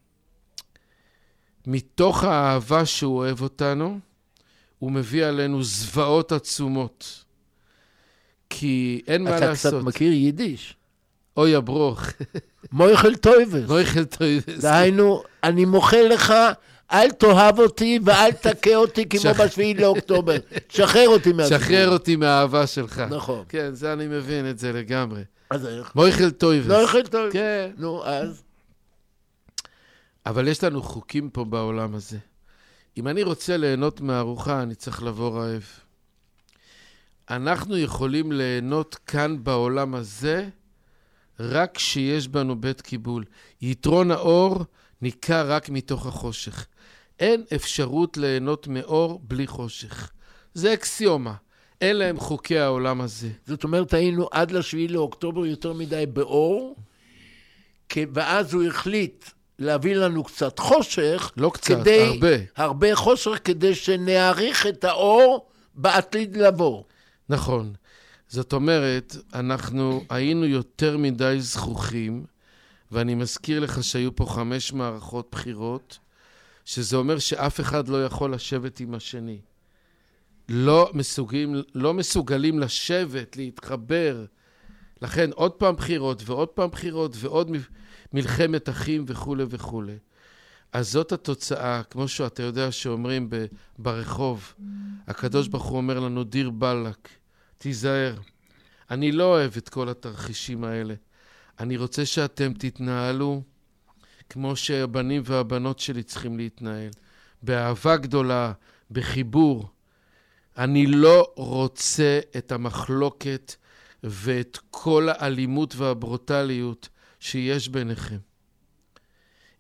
F: מתוך האהבה שהוא אוהב אותנו, הוא מביא עלינו זוועות עצומות. כי אין מה לעשות.
D: אתה קצת מכיר יידיש.
F: אוי הברוך.
D: מויכל טויבס.
F: מויכל טויבס.
D: דהיינו, אני מוחל לך, אל תאהב אותי ואל תכה אותי כמו ב7 לאוקטובר. שחרר אותי מהסיפור.
F: שחרר אותי מהאהבה שלך.
D: נכון.
F: כן, זה אני מבין את זה לגמרי.
D: אז איך?
F: מויכל טויבס.
D: מויכל טויבס.
F: כן.
D: נו, אז?
F: אבל יש לנו חוקים פה בעולם הזה. אם אני רוצה ליהנות מהארוחה, אני צריך לבוא רעב. אנחנו יכולים ליהנות כאן בעולם הזה, רק שיש בנו בית קיבול. יתרון האור ניכר רק מתוך החושך. אין אפשרות ליהנות מאור בלי חושך. זה אקסיומה. אלה הם חוקי העולם הזה.
D: זאת אומרת, היינו עד ל7 לאוקטובר יותר מדי באור, ואז הוא החליט להביא לנו קצת חושך.
F: לא קצת, הרבה.
D: הרבה חושך כדי שנעריך את האור בעתיד לבוא.
F: נכון. זאת אומרת, אנחנו היינו יותר מדי זכוכים, ואני מזכיר לך שהיו פה 5 מערכות בחירות, שזה אומר שאף אחד לא יכול לשבת עם השני. לא מסוגלים לשבת, להתחבר. לכן עוד פעם בחירות ועוד פעם בחירות ועוד מלחמת אחים וכו' וכו'. אז זאת התוצאה, כמו שאתה יודע שאומרים ברחוב. הקדוש ברוך הוא אומר לנו, דיר בלק, תיזהר. אני לא אוהב את כל התרחישים האלה. אני רוצה שאתם תתנהלו כמו שהבנים והבנות שלי צריכים להתנהל. באהבה גדולה, בחיבור. אני לא רוצה את המחלוקת ואת כל האלימות והברוטליות שיש ביניכם.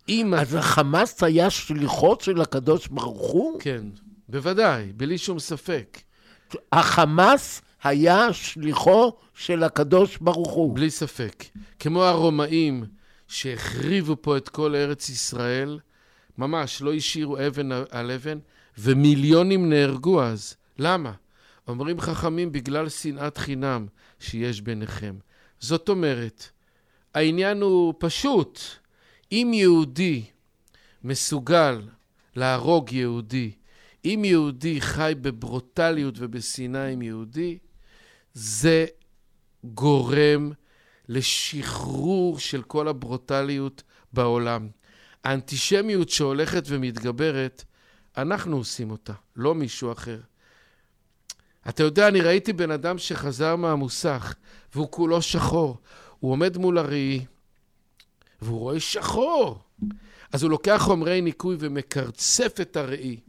D: אז החמאס היה שליחות של הקדוש ברוך הוא?
F: כן, בוודאי, בלי שום ספק.
D: החמאס היה שליחו של הקדוש ברוך הוא.
F: בלי ספק. כמו הרומאים שהחריבו פה את כל ארץ ישראל, ממש לא השאירו אבן על אבן, ומיליונים נהרגו אז. למה? אומרים חכמים בגלל שנאת חינם שיש ביניכם. זאת אומרת, העניין הוא פשוט. אם יהודי מסוגל להרוג יהודי, אם יהודי חי בברוטליות ובשנאה עם יהודי, זה גורם לשחרור של כל הברוטליות בעולם. האנטישמיות שהולכת ומתגברת, אנחנו עושים אותה, לא מישהו אחר. אתה יודע, אני ראיתי בן אדם שחזר מהמוסך, והוא כולו שחור. הוא עומד מול הראי, והוא רואה שחור. אז הוא לוקח חומרי ניקוי ומקרצף את הראי.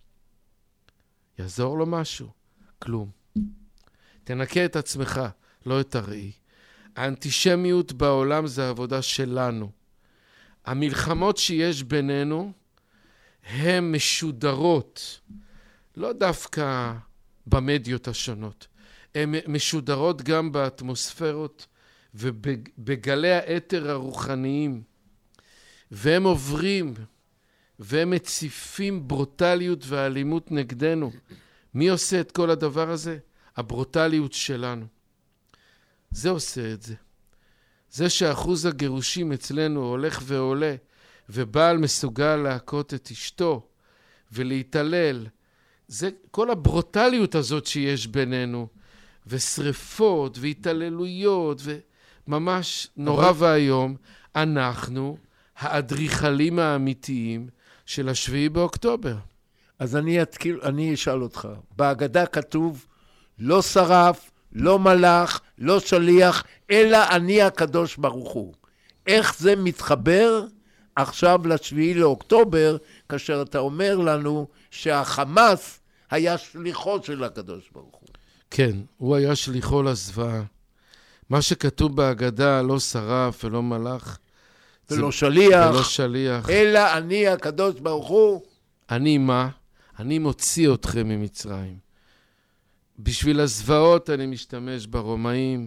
F: יעזור לו משהו? כלום. תנקה את עצמך, לא את הראי. האנטישמיות בעולם זה העבודה שלנו. המלחמות שיש בינינו הן משודרות, לא דווקא במדיות השונות. הן משודרות גם באטמוספירות ובגלי האתר הרוחניים. והם עוברים והם מציפים ברוטליות ואלימות נגדנו. מי עושה את כל הדבר הזה? הברוטליות שלנו. זה עושה את זה. זה שאחוז הגירושים אצלנו הולך ועולה, ובעל מסוגל להכות את אשתו ולהתעלל, זה כל הברוטליות הזאת שיש בינינו, ושריפות והתעללויות, וממש נורא והיום, אנחנו האדריכלים האמיתיים של השביעי באוקטובר.
D: אז אני אשאל אותך. בהגדה כתוב, לא שרף, לא מלאך, לא שליח, אלא אני הקדוש ברוך הוא. איך זה מתחבר עכשיו לשביעי לאוקטובר, כאשר אתה אומר לנו שהחמאס היה שליחו של הקדוש ברוך הוא?
F: כן, הוא היה שליחו לזוועה. מה שכתוב בהגדה, לא שרף ולא מלאך,
D: ולא שליח,
F: ולא שליח,
D: אלא אני הקדוש ברוך הוא.
F: אני מה? אני מוציא אתכם ממצרים. בשביל הזוועות אני משתמש ברומאים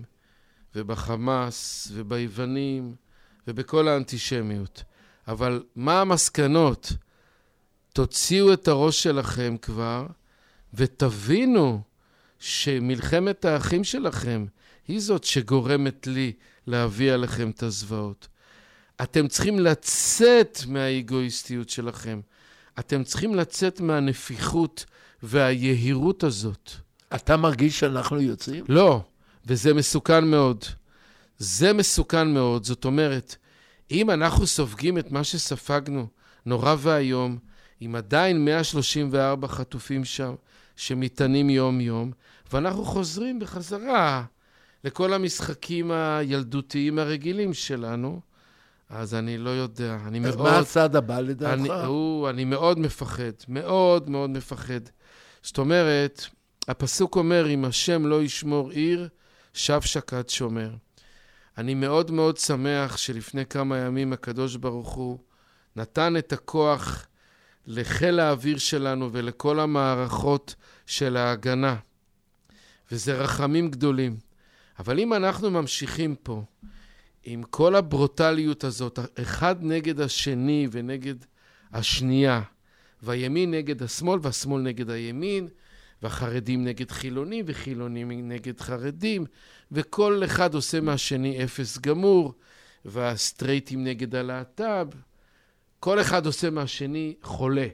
F: ובחמאס וביוונים ובכל האנטישמיות. אבל מה המסקנות? תוציאו את הראש שלכם כבר ותבינו שמלחמת האחים שלכם היא זאת שגורמת לי להביא עליכם את הזוועות. אתם צריכים לצאת מהאגואיסטיות שלכם. אתם צריכים לצאת מהנפיחות והיהירות הזאת.
D: אתה מרגיש שאנחנו יוצאים?
F: לא, וזה מסוכן מאוד. זה מסוכן מאוד. זאת אומרת, אם אנחנו סופגים את מה שספגנו, נורא והיום, עם עדיין 134 חטופים שם, שמתענים יום יום, ואנחנו חוזרים בחזרה לכל המשחקים הילדותיים הרגילים שלנו, אז אני לא יודע.
D: אז מה הצד הבא לדעתך?
F: אני מאוד מפחד, מאוד מאוד מפחד. זאת אומרת, הפסוק אומר, אם השם לא ישמור עיר, שב שקד שומר. אני מאוד מאוד שמח שלפני כמה ימים הקדוש ברוך הוא נתן את הכוח לחיל האוויר שלנו ולכל המערכות של ההגנה. וזה רחמים גדולים. אבל אם אנחנו ממשיכים פה עם כל הברוטליות הזאת, אחד נגד השני ונגד השנייה, והימין נגד השמאל והשמאל נגד הימין, והחרדים נגד חילונים וחילונים נגד חרדים, וכל אחד עושה מהשני אפס גמור, והסטרייטים נגד הלהט"ב, כל אחד עושה מהשני חולה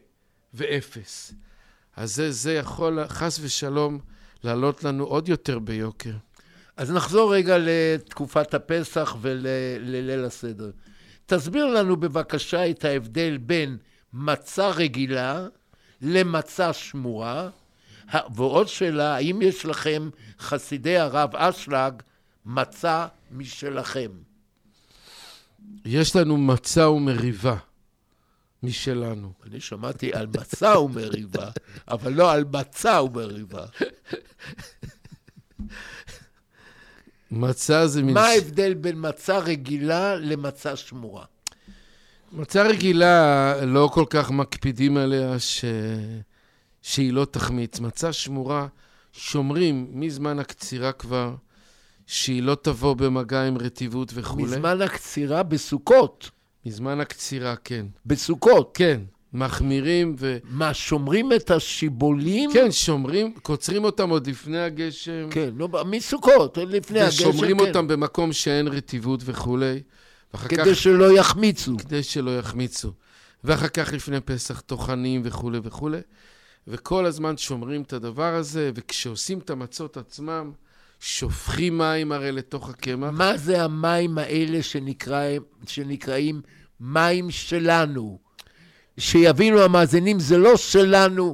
F: ואפס. אז זה יכול חס ושלום לעלות לנו עוד יותר ביוקר.
D: אז נחזור רגע לתקופת הפסח ולליל הסדר. תסביר לנו בבקשה את ההבדל בין מצה רגילה למצה שמורה, ועוד שאלה, האם יש לכם חסידי הרב אשלג מצה משלכם?
F: יש לנו מצה ומריבה משלנו.
D: אני שמעתי על מצה ומריבה, אבל לא על מצה ומריבה.
F: מצה זה
D: מה ההבדל בין מצה רגילה למצה שמורה?
F: מצה רגילה, לא כל כך מקפידים עליה שהיא לא תחמיץ. מצה שמורה, שומרים מזמן הקצירה כבר, שהיא לא תבוא במגע עם רטיבות וכו'.
D: מזמן הקצירה בסוכות.
F: מזמן הקצירה, כן.
D: בסוכות.
F: כן, מחמירים
D: מה, שומרים את השיבולים?
F: כן, שומרים, קוצרים אותם עוד לפני הגשם.
D: כן, לא, מסוכות, לפני הגשם, כן.
F: ושומרים אותם במקום שאין רטיבות וכו'.
D: כדי שלא יחמיצו.
F: כדי שלא יחמיצו. ואחר כך לפני פסח טוחנים וכו' וכו'. וכל הזמן שומרים את הדבר הזה, וכשעושים את המצות עצמם, שופכים מים הרי לתוך הקמח.
D: מה זה המים האלה שנקראים מים שלנו? שיבינו המאזינים, זה לא שלנו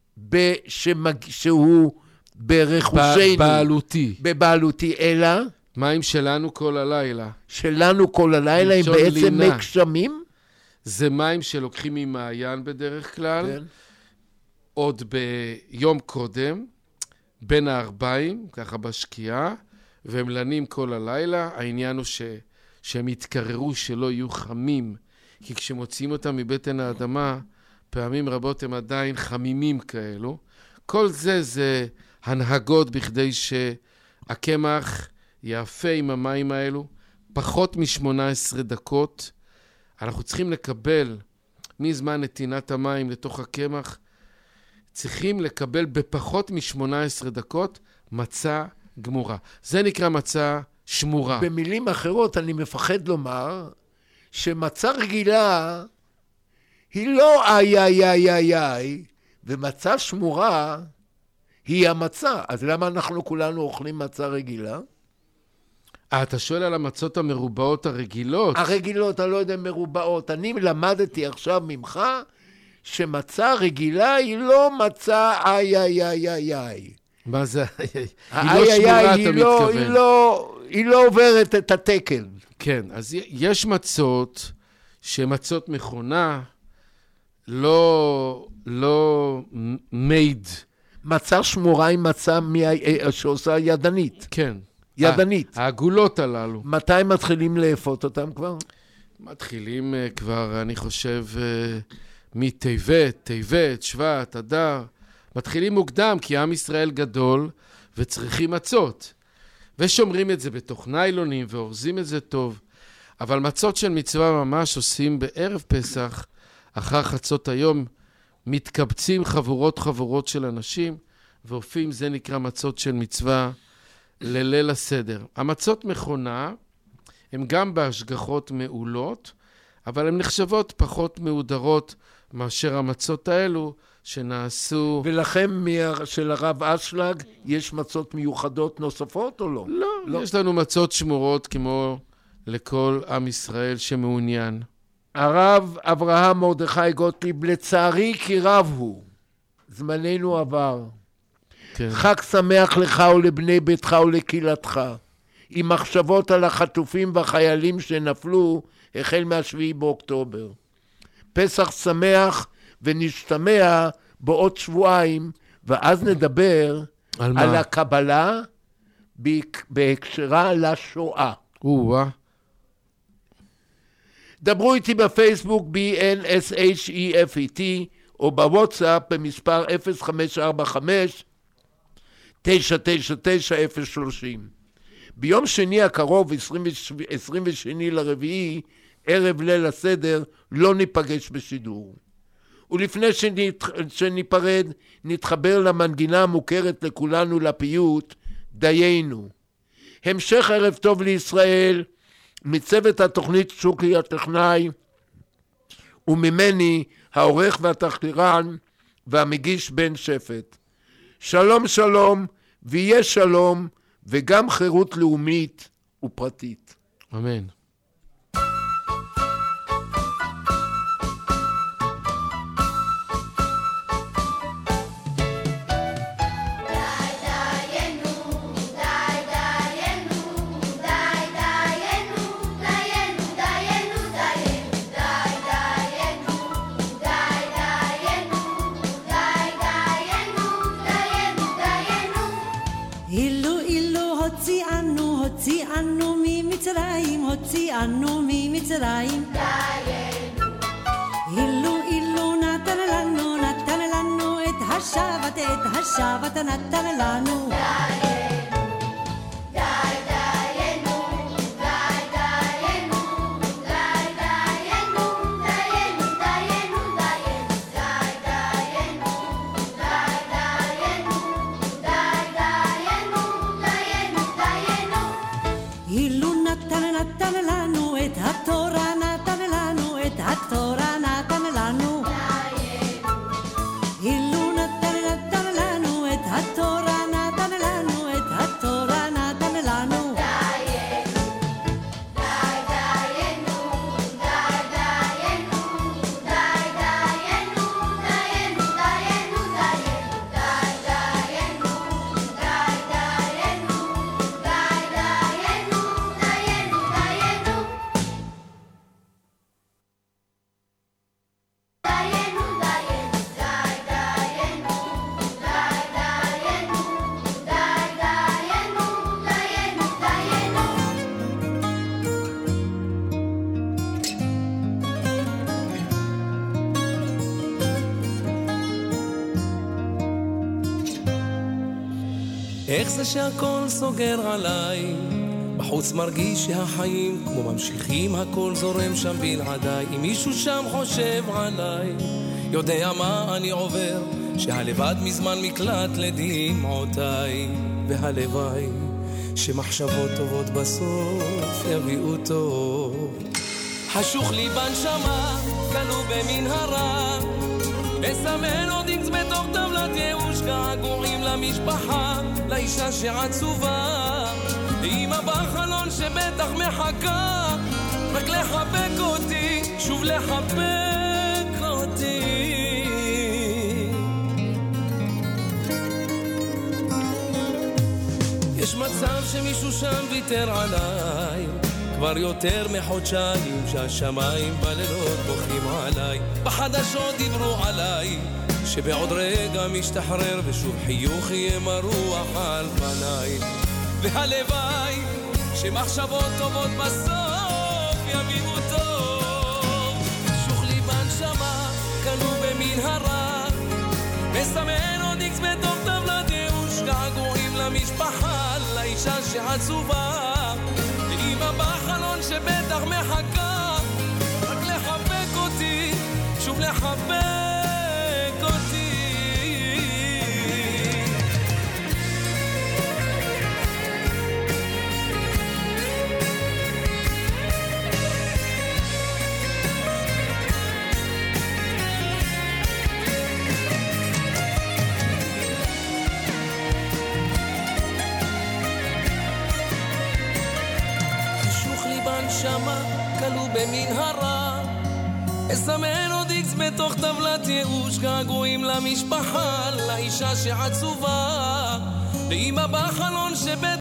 D: שהוא ברכושנו. בבעלותי, אלא?
F: מים שלנו כל הלילה.
D: שלנו כל הלילה, הם בעצם מי גשמים?
F: זה מים שלוקחים ממעיין בדרך כלל.
D: כן.
F: עוד ביום קודם, בין הארבעים, ככה בשקיעה, והם לנים כל הלילה. העניין הוא שהם יתקררו, שלא יהיו חמים, כי כשמוציאים אותם מבטן האדמה, פעמים רבות הם עדיין חמימים כאלו. כל זה הנהגות בכדי שהקמח יאפה עם המים האלו. פחות מ-18 דקות. אנחנו צריכים לקבל מזמן נתינת המים לתוך הקמח, צריכים לקבל בפחות מ-18 דקות מצה גמורה. זה נקרא מצה שמורה.
D: במילים אחרות אני מפחד לומר שמצה רגילה היא לא איי, ומצה שמורה היא המצה. אז למה אנחנו כולנו אוכלים מצה רגילה?
F: אתה שואל על המצות המרובעות הרגילות?
D: הרגילות, אני לא יודע, מרובעות. אני למדתי עכשיו ממך שמצה רגילה היא לא מצה איי.
F: מה זה? היא לא שמורה, אתה מתכוון.
D: היא לא עוברת את התקן.
F: כן, אז יש מצות שמצות מכונה, לא made.
D: מצה שמורה היא מצה שעושה ידנית.
F: כן.
D: ידנית.
F: העגולות הללו.
D: מתי מתחילים לאפות אותם כבר?
F: מתחילים כבר, אני חושב, מטבת, שבט, אדר. מתחילים מוקדם, כי עם ישראל גדול וצריכים מצות. ושומרים את זה בתוך ניילונים ואורזים את זה טוב. אבל מצות של מצווה ממש עושים בערב פסח, אחר חצות היום, מתקבצים חבורות של אנשים, ואופים, זה נקרא מצות של מצווה לליל הסדר. המצות מכונה, הן גם בהשגחות מעולות, אבל הן נחשבות פחות מהודרות מאשר המצות האלו שנעשו...
D: ולכם של הרב אשלג יש מצות מיוחדות נוספות או לא?
F: לא, יש לנו מצות שמורות כמו לכל עם ישראל שמעוניין.
D: הרב אברהם מרדכי גוטליב, לצערי כי רב הוא, זמננו עבר.
F: כן.
D: חג שמח לך ולבני ביתך ולקהילתך, עם מחשבות על החטופים והחיילים שנפלו החל מה7 באוקטובר. פסח שמח ונשתמע בעוד שבועיים, ואז נדבר על הקבלה בהקשרה לשואה. דברו איתי בפייסבוק BNSHEFET או בוואטסאפ במספר 0545-999-030. ביום שני הקרוב, 22 לרביעי, ערב ליל הסדר, לא ניפגש בשידור. ולפני שניפרד, נתחבר למנגינה המוכרת לכולנו לפיוט, דיינו. המשך ערב טוב לישראל, מצוות התוכנית שוקי הטכנאי, וממני העורך והתחקירן והמגיש בן שפט. שלום שלום, ויהיה שלום, וגם חירות לאומית ופרטית.
F: אמן.
C: הוציאנו ממצרים
G: ממצרים, הוציאנו ממצרים. אילו נתן לנו את השבת נתן לנו.
H: איך זה שהכל סוגר עליי, בחוץ מרגיש שהחיים כמו ממשיכים, הכל זורם שם בלעדיי. אם מישהו שם חושב עליי, יודע מה אני עובר, שהלבד מזמן מקלט לדמעותיי. והלוואי שמחשבות טובות בסוף יביאו טוב. חשוך לי בנשמה, כלוא במנהרה, מסמן עוד אינקס בתוך טבלת ייאוש, געגועים למשפחה, לאישה שעצובה, לאמא בחלון שבטח מחכה רק לחבק אותי, שוב לחבק אותי. יש מצב שמישהו שם ויתר עליי, כבר יותר מחודשיים שהשמיים בלילות בוכים עליי. בחדשות דיברו עליי שבעוד רגע משתחרר ושוב חיוך יהיה מרוח על פניי. והלוואי שמחשבות טובות בסוף יביאו טוב. שוך לי בנשמה, כלוא במנהרה, מסמן עוד איקס בתוך טבלת ייאוש, געגועים למשפחה, לאישה שעצובה, לאמא בחלון שבטח מחכה רק לחבק אותי, שוב לחבק אותי. שמה כלוא במנהרה, אסמן עוד איקס בתוך טבלת ייאוש, געגועים למשפחה, לאישה שעצובה, לאמא בחלון שבט